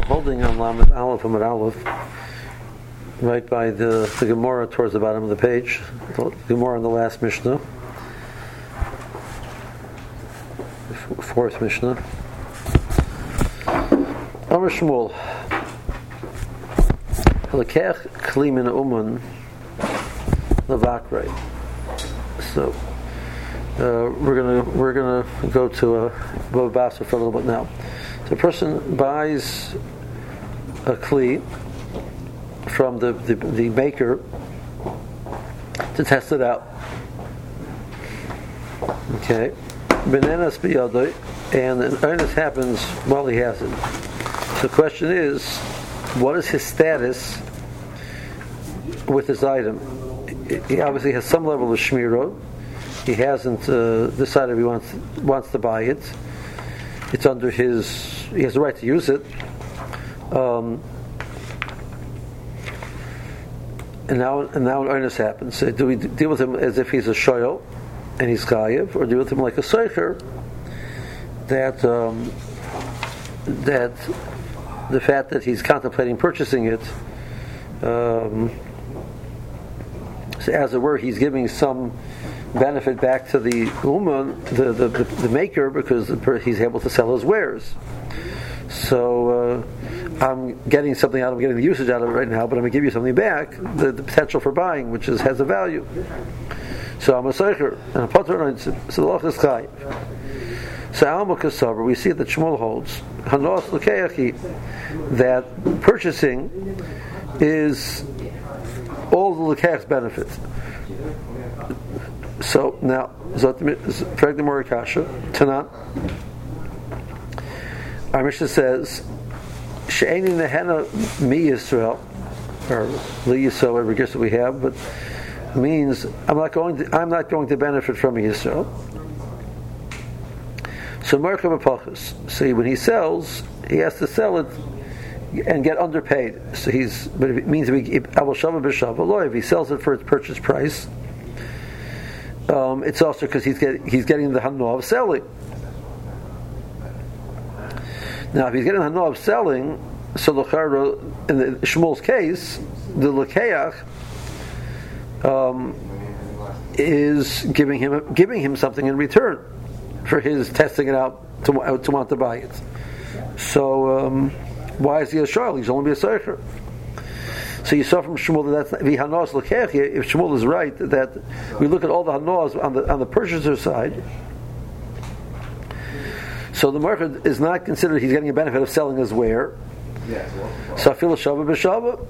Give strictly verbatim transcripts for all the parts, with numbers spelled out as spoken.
holding on Lamed Aleph and Aleph, right by the, the Gemara towards the bottom of the page, the Gemara in the last Mishnah, fourth Mishnah. Amar Shmuel, Lekech Kli Min Uman Levakrei. So uh, we're gonna we're gonna go to a Bava Basra for a little bit now. So a person buys a kli from the, the, the maker to test it out. Okay. Bananas biyadoi, and an earnest happens while he has it. So the question is, what is his status with this item? He obviously has some level of shmirah. He hasn't uh, decided if he wants wants to buy it. It's under his. He has the right to use it. Um, and now, and now an earnest happens. So do we deal with him as if he's a shoyel and he's chayiv, or deal with him like a seicher that um, that the fact that he's contemplating purchasing it, um, so as it were, he's giving some benefit back to the uman, the, the, the, the maker, because the, he's able to sell his wares. So uh, I'm getting something out of it, I'm getting the usage out of it right now, but I'm going to give you something back, the, the potential for buying, which is, has a value. So I'm a seicher, and a potter, so the loch is chai. So Alma Kasavar, we see that Shmuel holds Hanos Lekeachi, that purchasing is all the Lekeach's benefit. So now, Frag the Morikasha, Tanan. Our Mishnah says, She'eni Nehena Mi Yisrael, or Li Yisrael, whatever guess that we have, but means I'm not going to, I'm not going to benefit from Yisrael. So Merkav Apachas. See, when he sells, he has to sell it and get underpaid. So he's, but it means if he, if he sells it for its purchase price, um, it's also because he's getting he's getting the hana of selling. Now, if he's getting the hana of selling, so l'chara, in the Shmuel's case, the lekeach um, is giving him giving him something in return for his testing it out to, to want to buy it. So um, why is he a shayl? He's only a seicher. So you saw from Shmuel that that's v'hanos l'keach. If Shmuel is right, that we look at all the hanos on the on the purchaser side. So the market is not considered he's getting a benefit of selling his ware. So fil shava b'shava.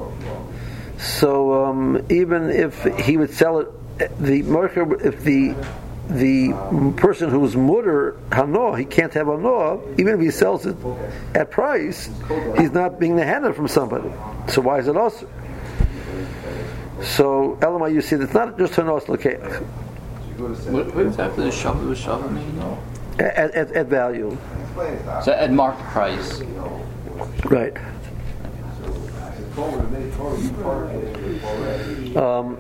So um, even if he would sell it, the market, if the the person who's mutter hano, he can't have hano, even if he sells it at price, he's not being the hana from somebody. So why is it also? So Elamai, you see, it's not just hanos l'keach. What, what exactly does shava b'shava mean? At, at, at value. So at market price. Right. Um,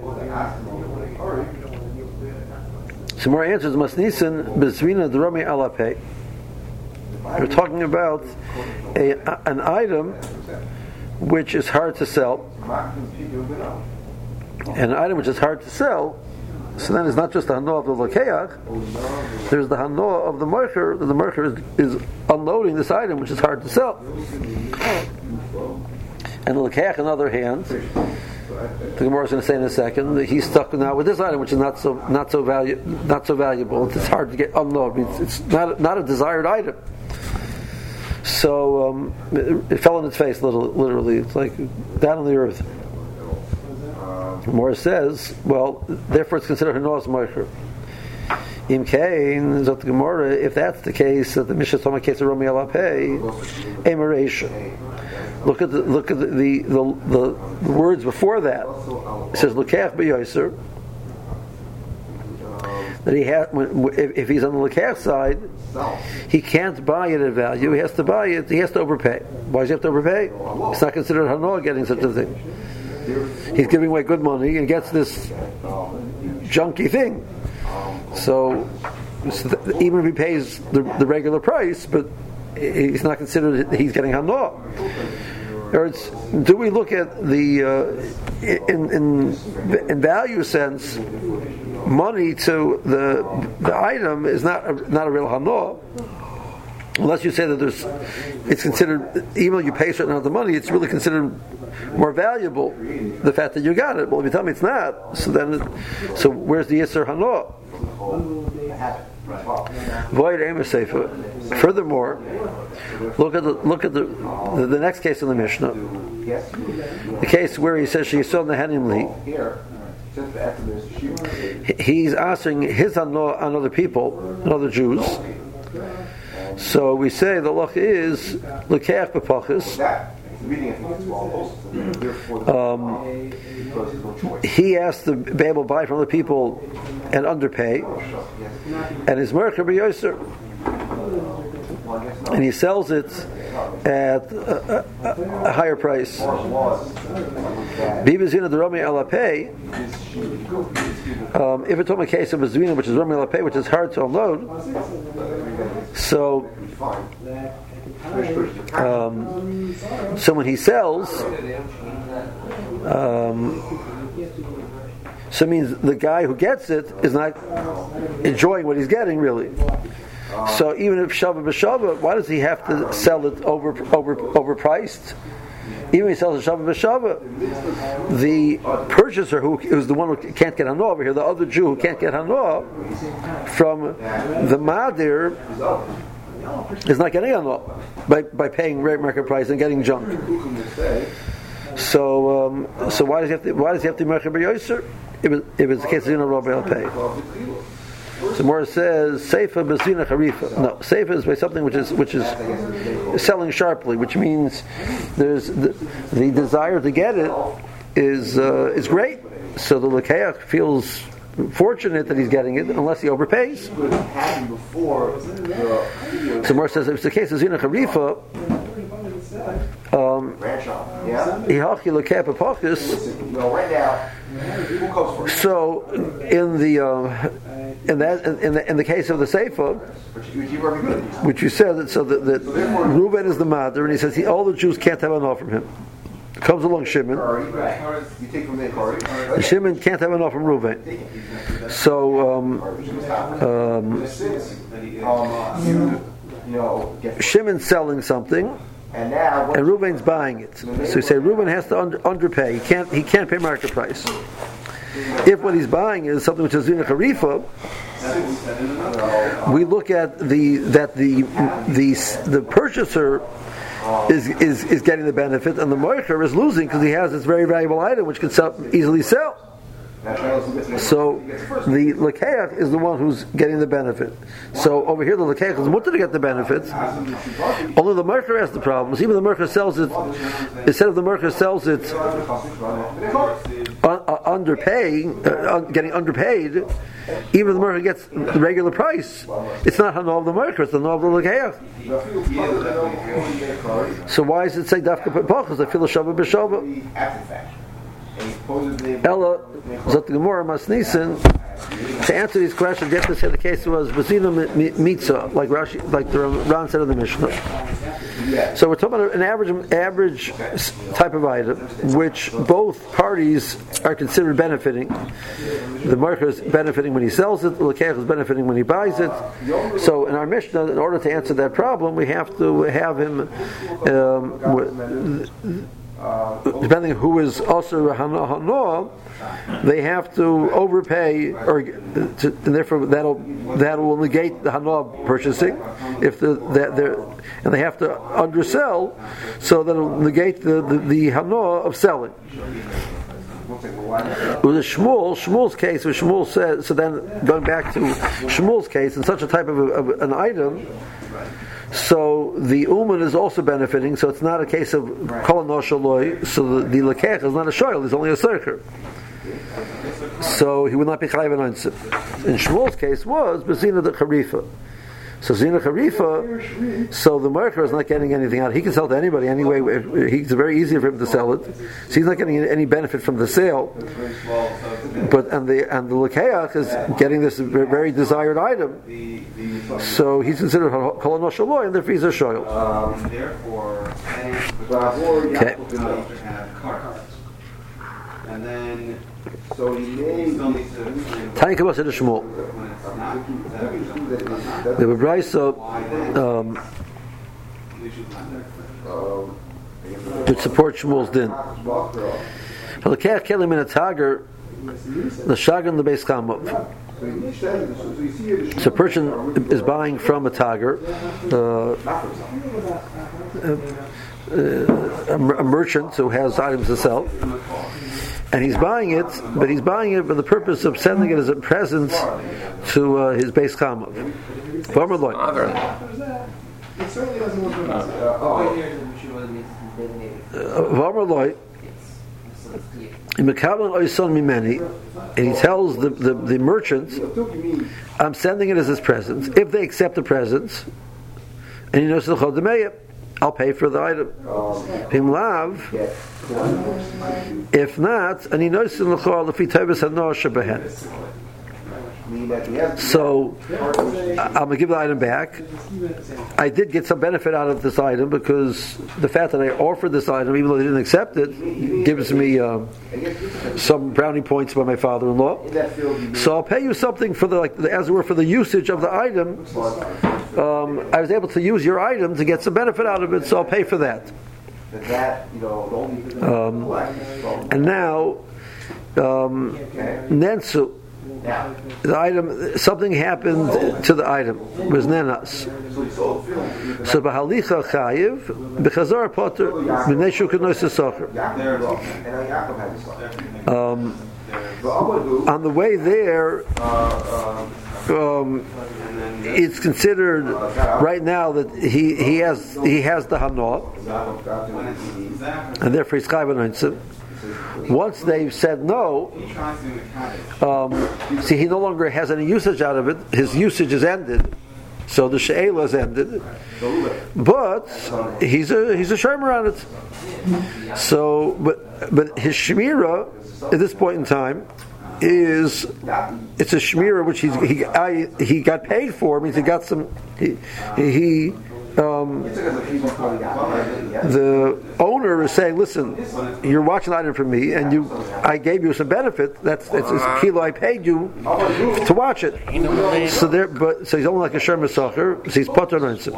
some more answers. Masnisin bezvina drami alapay. We're talking about a, an item which is hard to sell. An item which is hard to sell. So then it's not just the hana of the lekeach. There's the hana of the mercher. The mercher is, is unloading this item which is hard to sell. And the lekeach, on the other hand, the Gemara is going to say in a second that he's stuck now with this item which is not so not so valu- not so valuable. It's hard to get unloaded. It's, it's not not a desired item. So um, it, it fell on its face, literally. It's like down on the earth. Gemara says, well, therefore it's considered hanos moicher. Im kain zot Gemara. If that's the case, that the Mishnah Toma case of Romi Alapei, emeration. Look at the look at the the, the, the words before that. It says lekech b'yoser. That he has, if, if he's on the lekech side, he can't buy it at value. He has to buy it. He has to overpay. Why does he have to overpay? It's not considered hana getting such a thing. He's giving away good money and gets this junky thing. So, so th- even if he pays the, the regular price, but he's not considered he's getting hana. Or it's, do we look at the uh, in, in in value sense, money to the the item is not a, not a real hana, unless you say that there's it's considered, even though you pay a certain amount of money, it's really considered more valuable the fact that you got it. Well, if you tell me it's not, so then it, so where's the Yisr hana? Void Amos Sefer. Furthermore, look at the look at the, the the next case in the Mishnah, the case where he says she sold the Hanimli. He's asking his on on other people, on other Jews. So we say the loch is Lekech B'Pachis. Um, he asked to be able to buy from the people and underpay, and his merker b'yoser, and he sells it at a, a, a higher price. Bibazina the Rami Alapay. Um, if it's on a case of Bazvina, which is Rami Alapay, which is hard to unload, so. Um, so when he sells, um, so it means the guy who gets it is not enjoying what he's getting really. So even if Shava b'Shava, why does he have to sell it over over overpriced? Even if he sells a Shava b'Shava, the purchaser who is the one who can't get hana over here, the other Jew who can't get hana from the Madir, is not getting hana by by paying rate market price and getting junk. So um, so why does he have to why does he have to market b'yoser? If it, if it's the case of Zina Rabbi will pay. So Morris says Seifa b'Zina Harifa. No, Seifa is by something which is which is selling sharply, which means there's the, the desire to get it is uh, is great. So the Lekeach feels fortunate that he's getting it, unless he overpays. So Morris says if it's the case of Zina Harifa, um, so in the uh, in that in the in the case of the Seifa, which you said that so that, that Reuben is the mother, and he says he, all the Jews can't have enough from him. Comes along Shimon. And Shimon can't have enough from Reuven. So um, um, Shimon's selling something, and Reuven's buying it. So you say Reuven has to under, underpay. He can't. He can't pay market price. If what he's buying is something which is Zina Harifa, we look at the that the the the purchaser is is is getting the benefit, and the moicher is losing because he has this very valuable item which can sell, easily sell. So the Lekeach is the one who's getting the benefit. So over here the Lekeach is wanted to get the benefits. Only the Merker has the problems. Even the Merker sells it, instead of the Merker sells it un, uh, underpaying, uh, un, getting underpaid, even the Merker gets the regular price. It's not Hana of the Merker, it's the Hana of the Lekeach. So why does it say Dafka Pepachas? I feel a Shabbat B'Shabbat. Ella Zot Gemara Masnisen. To answer these questions, you have to say the case was Bazina Mitzah, like Rashi, like the Ran said in the Mishnah. So we're talking about an average, average type of item, which both parties are considered benefiting. The marker is benefiting when he sells it. The Lekeach is benefiting when he buys it. So in our Mishnah, in order to answer that problem, we have to have him. Um, depending on who is also hana hana, they have to overpay, or to, and therefore that'll that will negate the hana purchasing. If the that they're and they have to undersell, so that'll negate the the, the hana of selling. With a Shmuel, Shmuel's case, where Shmuel says, so then going back to Shmuel's case, in such a type of, a, of an item. So the Uman is also benefiting, so it's not a case of Kol Noshaloi, so the, the Lekech is not a Shoyl, he's only a Serker. So he would not be Chayiv and Onsim. In Shmuel's case was Bezina the Charifa. So Zina Harifa, so the Merker is not getting anything out. He can sell to anybody anyway. It's very easy for him to sell it. So he's not getting any benefit from the sale. But and the and the Lekeach is getting this very desired item. So he's considered Kol Anoshaloy, and therefore he's a shoyl. Okay. And then, so he made Tiny Kabbalah said to Shmuel. The Brayso um, which supports Shmuel's din. Halakeh kelim in a tager, the shagan the beis chamav. So a person is buying from a tager, uh, a, a merchant who has items to sell. And he's buying it, but he's buying it for the purpose of sending it as a present to uh, his beis chamav. V'amar loy, and he tells the, the, the merchant, I'm sending it as his present. If they accept the present, and he knows the Chodemeyah, I'll pay for the item. Him lav. If not, and he knows in the Chol if he tavis hanosha behen. So I'm going to give the item back. I did get some benefit out of this item because the fact that I offered this item, even though they didn't accept it, gives me um, some brownie points by my father-in-law. So I'll pay you something for the, like, as it were, for the usage of the item. Um, I was able to use your item to get some benefit out of it, so I'll pay for that. Um, and now, um, Nensu. The item, something happened to the item. It was nenas. So b'halicha chayiv b'chazar potter b'nei shukad noisa socher. Um On the way there, um, it's considered right now that he, he has he has the hana, and therefore he's chayiv anointed. Once they've said no, um, see, he no longer has any usage out of it. His usage is ended, so the she'ela is ended. But he's a he's a shomer on it. So, but but his shemira at this point in time is it's a shemira which he's, he I, he got paid for. Means he got some he he. Um, the owner is saying, "Listen, you're watching the item from me, and you, I gave you some benefit. That's it's a kilo I paid you to watch it." So there, but so he's only like a sherma socher. So he's potter on it.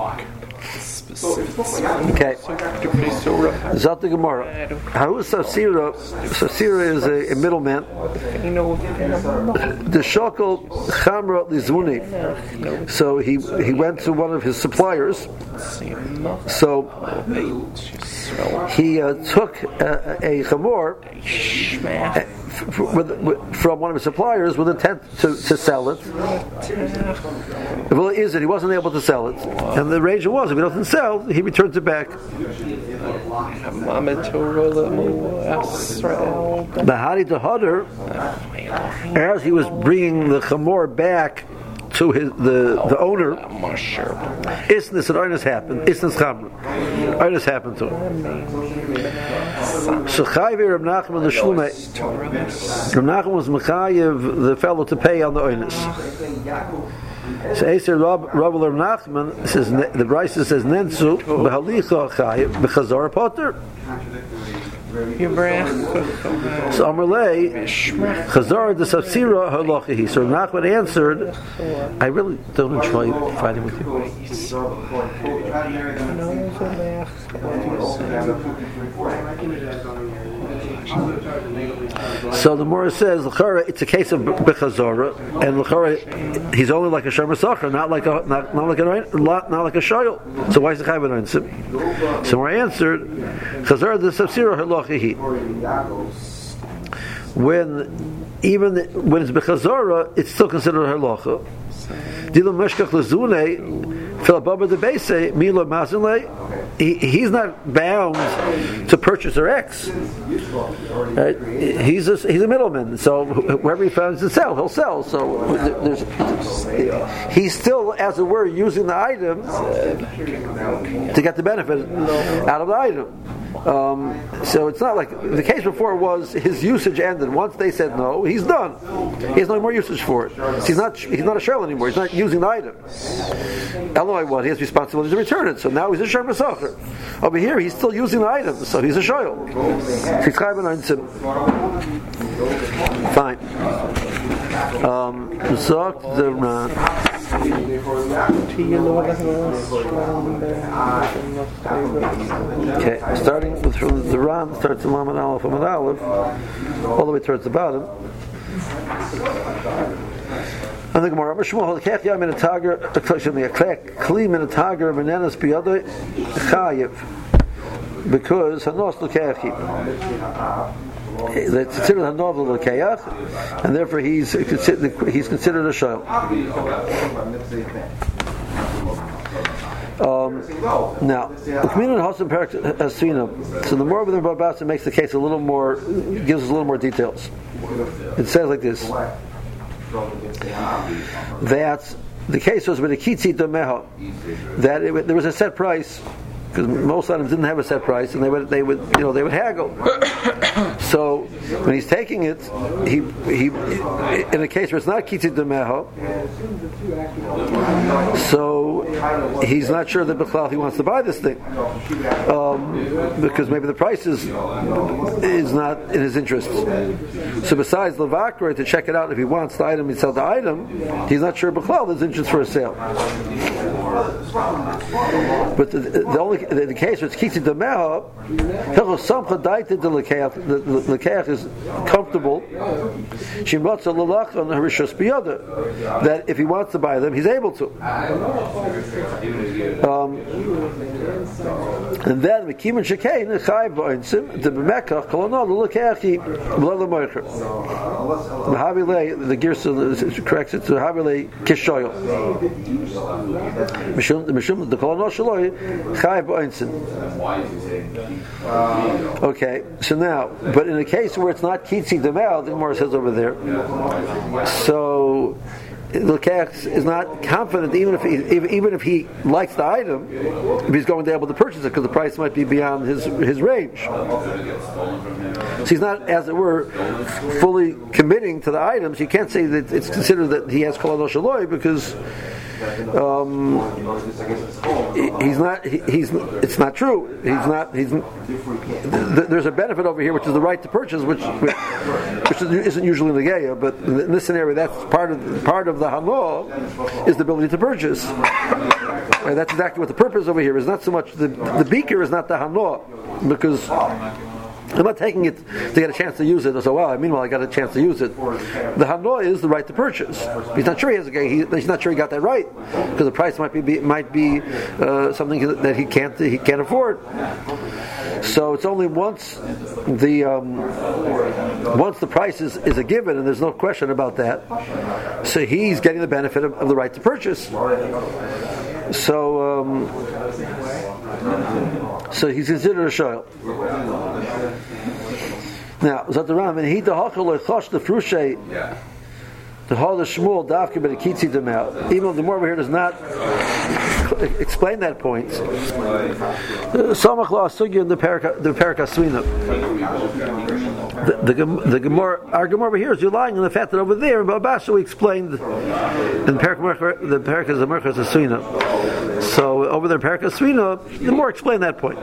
Okay. Zat the Gemara. How is Sasira? Sasira is a, a middleman. The shokel chamra lizvuni. So he he went to one of his suppliers. So he uh, took a, a chamor with, with, from one of his suppliers with intent to, to sell it. Well, it is that he wasn't able to sell it, and the range was if he doesn't sell, he returns it back. Bahari to Hodder, as he was bringing the chamor back to his the the owner, Isness and Arnis happened. Isnes Chamra, Arnis happened to him. So Chayve Reb Nachman the Shlume, Reb Nachman was Mechayev the fellow to pay on the Arnis. So Eser Rab Rab Reb Nachman says the Brisa says Nensu behalicha Chayev bechazar potter. So Amalei Chazar the Safsira Halachihi. So Nachman answered, I really don't enjoy fighting with you. So the Morah says L'chara, it's a case of Bechazara, and L'chara he's only like a Sherma Sacher, not like a not, not like a not, not like a Shoyal. So why is the Chayv on him? So Morah answered, Chazar the Safsira Halachihi. When even when it's bechazara, it's still considered halacha. Dilo meshkach lezune fil ababa de beise milo mazinle he, he's not bound to purchaser X. Uh, he's a, he's a middleman, so whoever he finds to sell, he'll sell. So there's, he's still, as it were, using the item uh, to get the benefit out of the item. Um, so it's not like the case before was his usage ended. Once they said no, he's done. He has no more usage for it. So he's not he's not a shell anymore. He's not using the item. Eloi, what? He has responsibility to return it. So now he's a shell masacher. Over here, he's still using the item, so he's a shell. Fine. Um, the Okay, starting with from the Ran, starts from Lamed Aleph, Lamed Aleph, all the way towards the bottom. And the Gemara, Mishmuel, Kech Yam in a Tager, excuse me, a Kli in a Tager, Menenas Biyadai, Chayiv, because Hanos Lekechi. That's considered a novel Lekeyach, and therefore he's considered he's considered a shayl. Um, now, so the more of the Babasa makes the case a little more, gives us a little more details. It says like this: that the case was with a kitzi domeha, that it, there was a set price. Because most items didn't have a set price, and they would, they would, you know, they would haggle. So when he's taking it, he, he, in a case where it's not kitzit demeho, so he's not sure that B'chlal he wants to buy this thing, um, because maybe the price is is not in his interest. So besides Levakra to check it out if he wants the item, he'd sell the item. He's not sure B'chlal there's interest for a sale. But the, the only the, the case where it's kitzit demeho, the lekeach is comfortable. That if he wants to buy them, he's able to. Um, and then the shekain chayv b'oinsim the b'mekach kolono the lekeach b'lo lemoicher. The Havile the Girsa corrects it to Havile kishoyel. Mishum mishum the kolono shaloi chayv b'oinsim. Okay, so now, but in a case where it's not kitzi demel, the Gemara says over there, so the Lekech is not confident, even if he, even if he likes the item, if he's going to be able to purchase it because the price might be beyond his his range. So he's not, as it were, fully committing to the items. You can't say that it's considered that he has kol shaloi because. Um, he's not. He, he's. It's not true. He's not. He's. Th- there's a benefit over here, which is the right to purchase, which which, which isn't usually in the Geya, but in this scenario, that's part of part of the Hano is the ability to purchase. And that's exactly what the purpose over here is. Not so much the the beaker is not the Hano because. I'm not taking it to get a chance to use it. So, well, meanwhile, I got a chance to use it. The Hanoah is the right to purchase. He's not sure he has a he, he's not sure he got that right because the price might be might be uh, something that he can't he can't afford. So it's only once the um, once the price is, is a given, and there's no question about that. So he's getting the benefit of, of the right to purchase. So. Um, So he's considered a shayl. Now, Zat the Ram, and he the hachal lechosh the frushay, the hal the shmuel davke but the kitzi demel. Even though the more over here does not explain that point. Samach la sugya in the perika the perika swina. The the the Gemara, our Gemara over here is relying on the fact that over there in Babasha we explained in perika the perika is the merchas swina. So over there, Perika Svina, the more explain that point.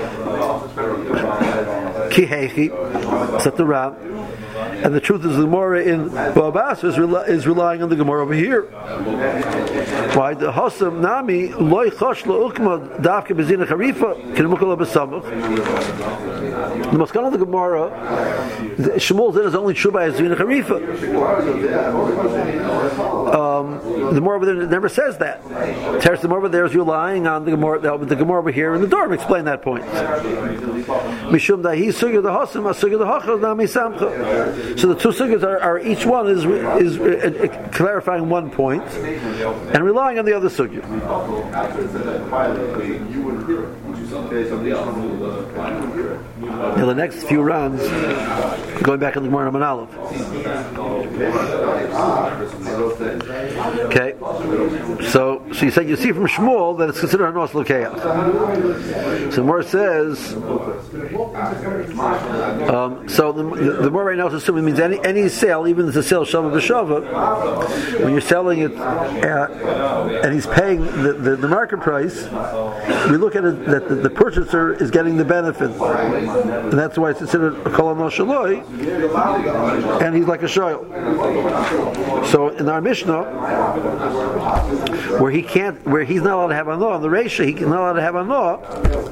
Kihechi, set the Ram, and the truth is the Gemara in Babas is, rel- is relying on the Gemara over here. Why the Hosam Nami loy chosh loukma davke bezina charifa kinimukala besamuch. The Maskana of the Gemara, Shmuel said is only true by bezina charifa. Um, the Gemara over there never says that. Teres the Gemara over there is relying on the Gemara, the, the Gemara over here in the Dorm explain that point. Mishum dahi sugya the Hosam sugya the hachal nami samcha. So the two sugyas are, are each one is is uh, uh, clarifying one point and relying on the other sugya. Now the next few rounds, going back in the Gemara Aleph. Okay, so so you said you see from Shmuel that it's considered hanos l'keach. So the Gemara says, um, so the, the, the Gemara right now is assuming it means any any sale, even if it's a sale shava b'shava, when you're selling it at, and he's paying the, the, the market price, we look at it that the, the purchaser is getting the benefit, and that's why it's considered a kol hanos shaloi, and he's like a shoyl. So in our Mishnah, where he can't, where he's not allowed to have anah, on the Reisha he's not allowed to have anah.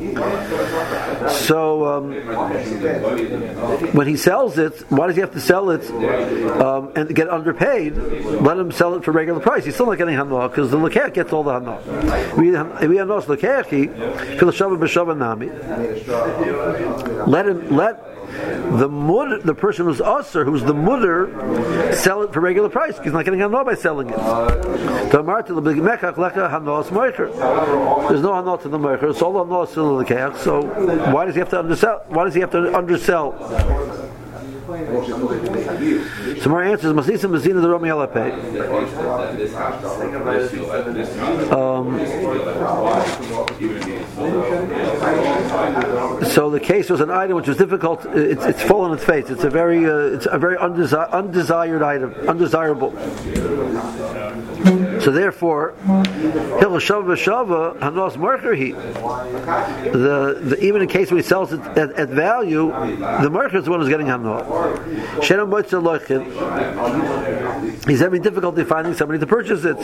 So um, when he sells it, why does he have to sell it um, and get underpaid? Let him sell it for regular price. He's still not getting hanah because the lekeach gets all the hanah. We we hanos lekeachi fil shava b'shava nami. Let him let. The mud, the person who's usher, who's the mudder, sell it for regular price. He's not getting hanah by selling it. There's no hanah to the mecher. It's all hanah to the lekeach. So why does he have to undersell? Why does he have to undersell? Some more answers. Masisa Mazina the Romi Alapei. Um, so the case was an item which was difficult. It's, it's full on its face. It's a very, uh, it's a very undesi- undesired item, undesirable. So therefore, Hilchos Shava B'Shava Hanos Mercher. The the even in case when he sells it at, at value, the Mercher is the one who's getting Hanos. He's having difficulty finding somebody to purchase it.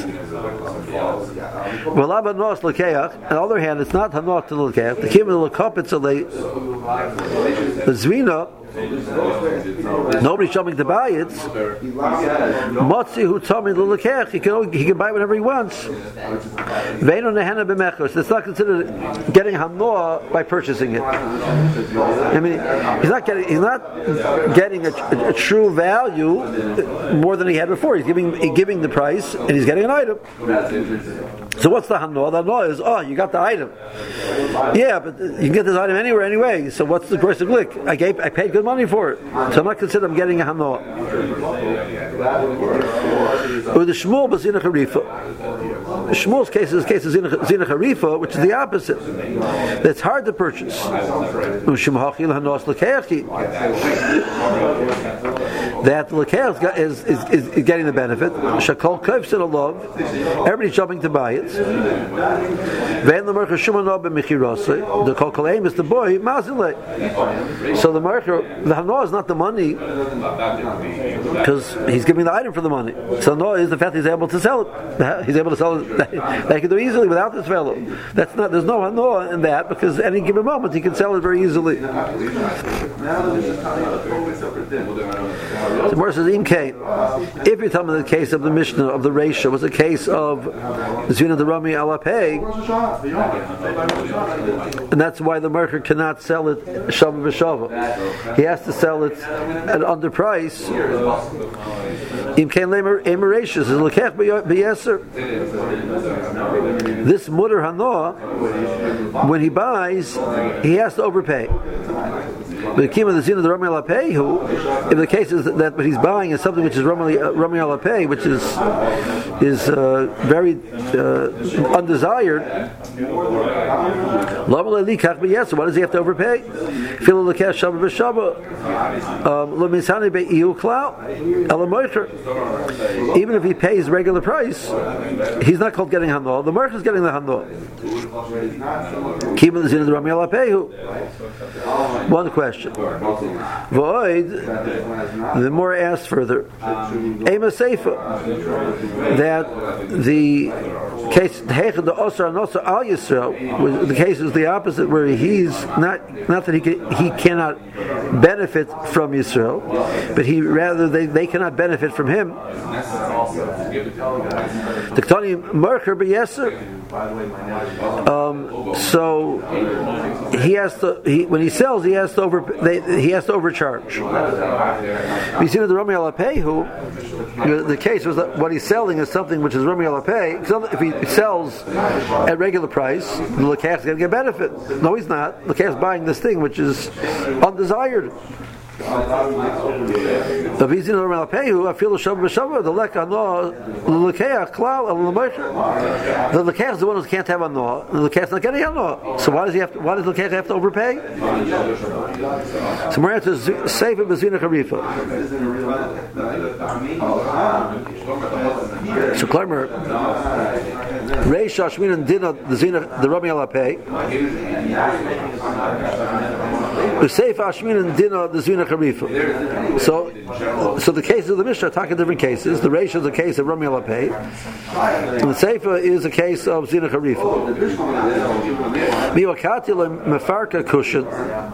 On the other hand, it's not Hanos to the Lekeach. The Kim of the Lekopitz, the Zvina. Nobody's coming to buy it. Motzi who told me the lekech, he can he can buy it whenever he wants. Vein on the hana b'mechos. It's not considered getting hanor by purchasing it. I mean, he's not getting he's not getting a, a, a true value more than he had before. He's giving he's giving the price and he's getting an item. So what's the hanor? The hanor is, oh, you got the item. Yeah, but you can get this item anywhere, anyway. So what's the gross glick? I gave, I paid good money for it. So I'm not considered I'm getting a hanor. Or the Shmuel b'zina harifa. Shmuel's case is the case of zina harifa, which is the opposite. That's hard to purchase. That the lekeach is, is, is, is getting the benefit. Shakol kofs it a love. Everybody's jumping to buy it. Vein the mercher shumano b'michirase. The kol koleim is the boy mazile. So the mercher, the hanor is not the money because he's giving the item for the money. So hanor is the fact he's able to sell it. He's able to sell it. They can do easily without this fellow. That's not. There's no hanor in that because any given moment he can sell it very easily. The Gemara says, "Im kain." If you tell me the case of the Mishnah of the Reisha was a case of Zvina the Rami Alapei, and that's why the mercher cannot sell it shava b'shava. He has to sell it at under price. Im kain lemer emereishas is lekech b'yeser. This mutter hanoah, when he buys, he has to overpay. But the kim of the zina the Rami Alapei, who, if the case is that, that what he's buying is something which is Rami uh, Rami Alapei, which is is uh, very uh, undesired. So what does he have to overpay? Even if he pays regular price, he's not called getting hanor. The mercher is getting the hanor. Kim of the zina the Rami Alapei. One question. Void, the more asked further, Ema Seifa, that the case, the Osar and Osar Al Yisrael, the case is the opposite, where he's not, not that he can, he cannot benefit from Yisrael, but he rather they, they cannot benefit from him. The Ketani Ani Merker B'Yeser. Um, so he has to. He, when he sells, he has to over. They, he has to overcharge. You see, with the Rami Alapehu, the, the case was that what he's selling is something which is Rami Alapeh. If he sells at regular price, the Lekach is going to get benefit. No, he's not. The Lekach is buying this thing which is undesired. The Lekach is the one who can't have a no. The Lekach is not getting a no. So why does he have? To, why does the Lekach have to overpay? So more answer is save it bezina charifa. So Kleimer, Reish Ashmin and Dina the zina the Rami Alapeh. The Seif Ashmin and Dina the zina charifa. So, so the cases of the Mishnah talk in different cases. The Reish is a case of Rami Alapeh, and the Seifa is a case of Zina Charifa. Miwakati le mefarka kushan.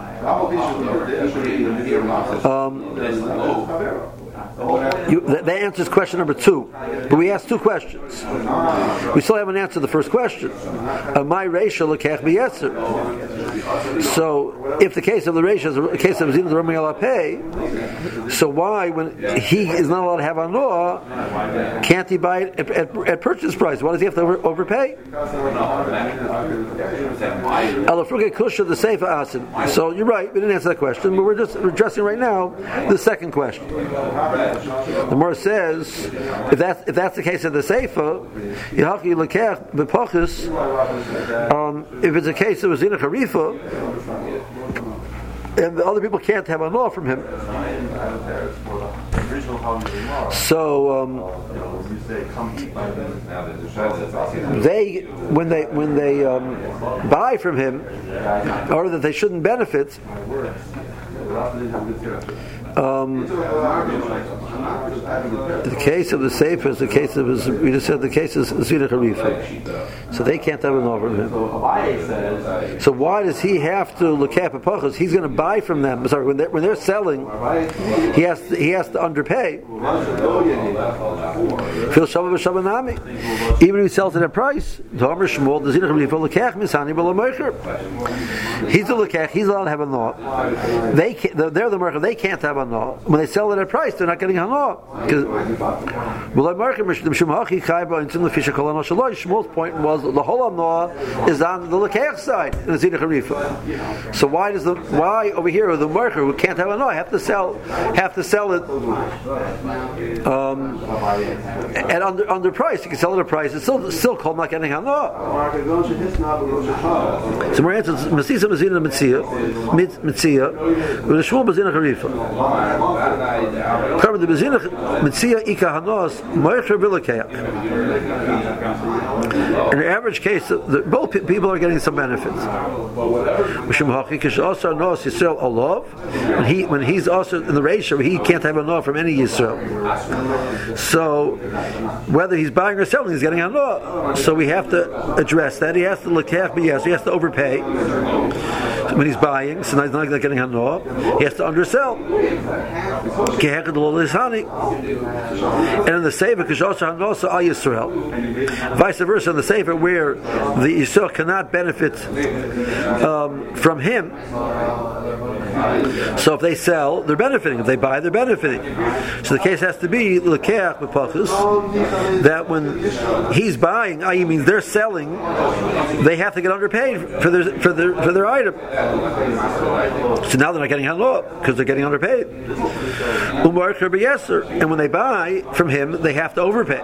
Um, You, that, that answers question number two. But we asked two questions. We still haven't answered the first question. My Reisha lekech b'yeser. So, if the case of the Reisha is a case of Zina Rami Alapeh, so why, when he is not allowed to have a noah, can't he buy it at, at, at purchase price? Why does he have to over, overpay? The Seifa Asin. So you're right. We didn't answer that question, but we're just addressing right now the second question. The Gemara says, if that's if that's the case of the Seifa, Yahaki Lekech B'Pachis, um, if it's a case of Zina Charifa, and the other people can't have a law from him. So um, they, when they when they um, buy from him, or that they shouldn't benefit. Um, the case of the Sefer is the case of his, we just said the case is Zina Charifa. So they can't have an offer from him. So why does he have to look at Pachas? He's going to buy from them. Sorry, when they're, when they're selling, he has to, he has to underpay. Even if he sells at a price, he's the Lekech, he's allowed to have a law. They can't, they're the market, they can't have a law. When they sell it at a price, they're not getting a law. Shmuel's point was the whole law is on the Lekech side in the Zina Charifa. So why does the why over here the worker who can't have a law have to sell have to sell it um, at under under price? You can sell it at a price. It's still still called not getting a law. So more answers Masisa Mazina Mitzia Mitzia with the Shmuel Bazina Charifa. Cover the Bazina Mitzia Ika Hanos Moicher Vilakech. In the average case, the, both people are getting some benefits. When he when he's also in the ratio, he can't have a law from any Yisrael. So whether he's buying or selling, he's getting a law. So we have to address that. He has to look half, yes, he has to overpay when he's buying. So now he's not getting a law. He has to undersell. And in the Sefer, vice versa, in the Sefer, where the Yisrael cannot benefit um, from him. So if they sell, they're benefiting. If they buy, they're benefiting. So the case has to be Lekech B'Pachus, that when he's buying, that means they're selling, they have to get underpaid for their for their for their item. So now they're not getting halal because they're getting underpaid. And when they buy from him, they have to overpay.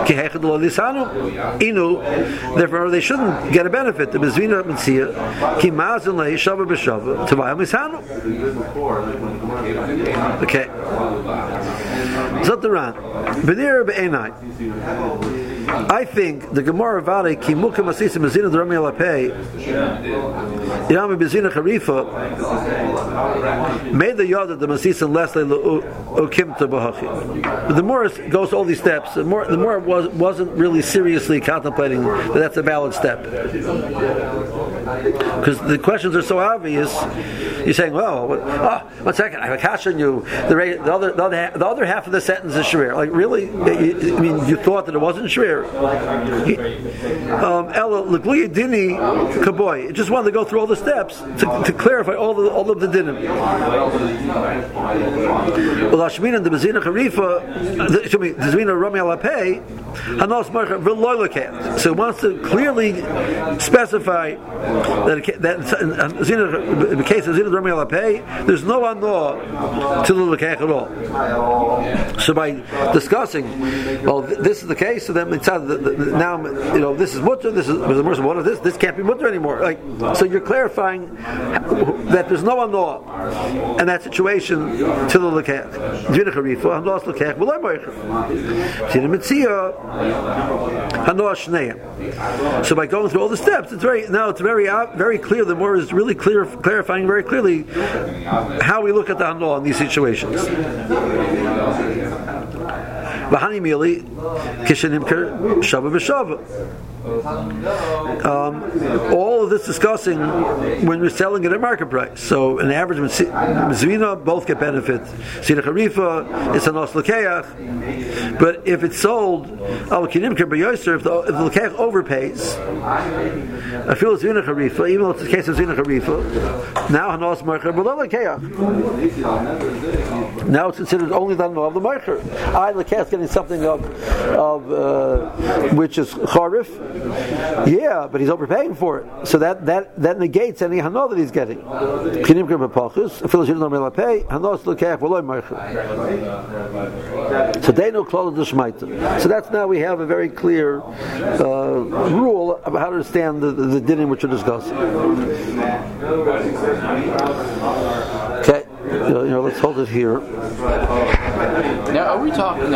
Therefore, they shouldn't get a benefit. The bezvina mitzia ki mazin leishava b'shava to buy misanu. Okay. Zotaran v'nir be'enai. I think the Gemara Vade ki muka masisa mezina the Rami Alapeh Yami bezina Charifa made the yod of the masisa less than ukim to bahachi. The more goes to all these steps, the more the more was wasn't really seriously contemplating that that's a valid step. Because the questions are so obvious. You're saying, well, what, oh, one second, I have a kasha on you. The, the, other, the, other, the other half of the sentence is shrir. Like, really? I mean, you thought that it wasn't shrir. Ella, l'gluya dini kaboy. It just wanted to go through all the steps to, to clarify all the all of the dinim. L'ashmina the bezina charifa, excuse me, the bezina rami alapei, hanos marcha v'loy lekeh. So it wants to clearly specify that that in the case of zina rami alapei, there's no anor to the lekeh at all. So by discussing, well, this is the case, so then it's out, now you know this is mutter, this is the mercy water, this this can't be mutter anymore. Like, so you're clarifying that there's no anor in that situation to the lekeh. Zvina charifa, hanos lekeh, v'loy moicher. Zina mitzia, hanos shneim. So by going through all the steps, it's very now it's very very clear. The more is really clear, clarifying very clearly how we look at the hanor in these situations. V'hani mili kishenimker shava v'shava. Um, all of this discussing when we're selling it at market price. So an average mezvina, both get benefit. Zina charifa, it's a nos lekeach. But if it's sold al kinimker b'yoser, if the if the lekeach overpays, I feel it's zina charifa, even though it's the case of zina charifa. Now hanos marcher below lekeach. Now it's considered only the of the marcher. I lekeach getting something of of uh, which is charif. Yeah, but he's overpaying for it. So that that, that negates any hano that he's getting. So they know klal the shmaita. So that's now we have a very clear uh, rule about how to understand the, the, the dinim which we're discussing. Okay, you know, let's hold it here. Now, are we talking?